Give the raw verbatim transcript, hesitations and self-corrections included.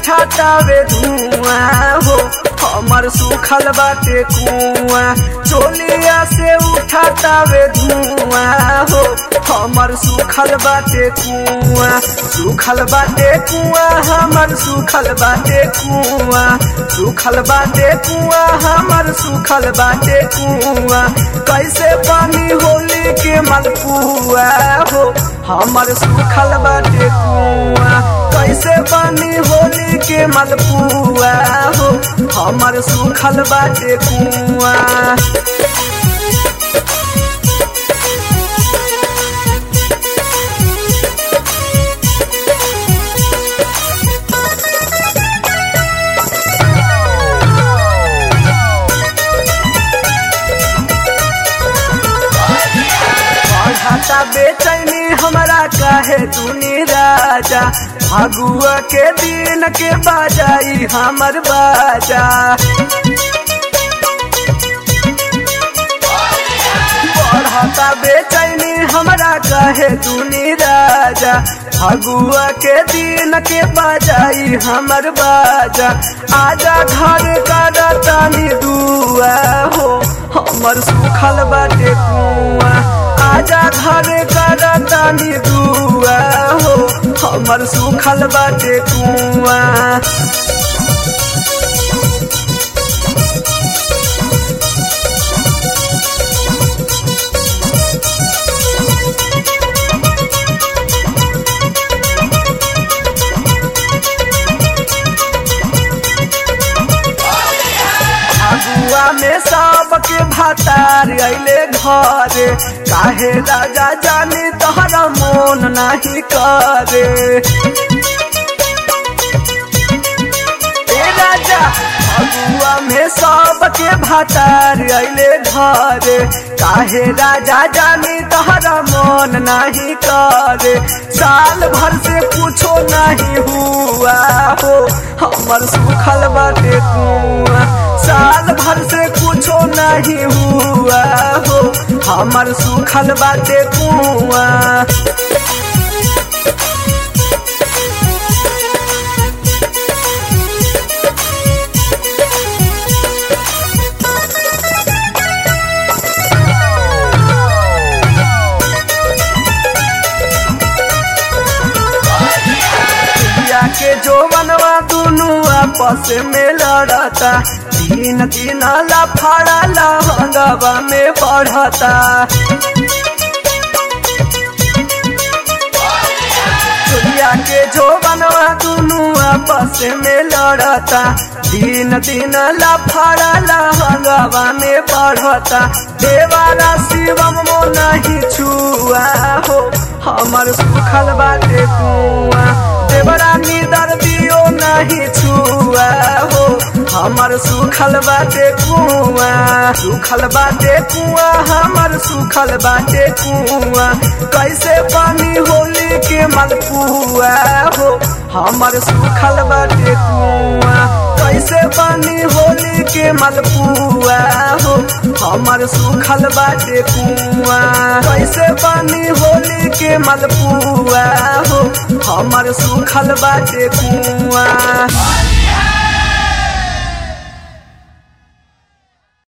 उठातावे धुआं हो हमर सुखल बाटे कुआं चोलिया से उठातावे धुआं हो हमर सुखल बाटे कुआं सुखल बाटे कुआं हमर सुखल बाटे कुआं सुखल बाटे कुआं हमर सुखल बाटे कुआं कैसे पानी होली के मलपुआ हो हमर सुखल बाटे कुआं कैसे पानी होली के मलपुआ हो हमर सुखल बाटे कुआं बेचैनी हमरा काहे तूनी राजा फगुआ के दिन के बाजाई हमर बाजा बढ़ता बेचैनी हमरा काहे तूनी राजा फगुआ के दिन के बाजाई हमर बाजा आजा घर करतानी दुआ हो हमर सुखल बाटे कुआं आजा घर करतानी दुआ हो हमर सुखल बाटे कुआं फगुआ में सबके भातार अइले घरे काहे राजा जानी तोहरा मोन नहीं करे ए राजा फगुआ में सबके भातार अइले घरे काहे राजा जानी तोहरा मोन नहीं करे साल भर से कुछो नहीं हुआ हो हमर सुखल बाटे कुआं साल भर से कुछो नहीं हुआ हो हमर सुखल बाटे कुआं के जो बनवा दोनों आपस में लड़ता तीन तीन लफड़ा लहंगवा में बढ़ता चुलिया के जो बनवा दोनों आपस में लड़ता तीन तीन लफड़ा लहंगवा में बढ़ता देवारा शिवम मो नहीं छुआ हो हमर सुखल बाटे कुआं देवरा निदर दियो नहीं छुआ हो हमर सुखल बाटे कुआं सुखल बाटे कुआं हमर सुखल बाटे कुआं कैसे पानी होली के मलपुआ हो हमर सुखल बाटे कुआं कैसे पानी होली के मलपुआ हो हमर सुखल बाटे कुआं कैसे पानी होली के मलपुआ हो हमर सुखल बाटे कुआं।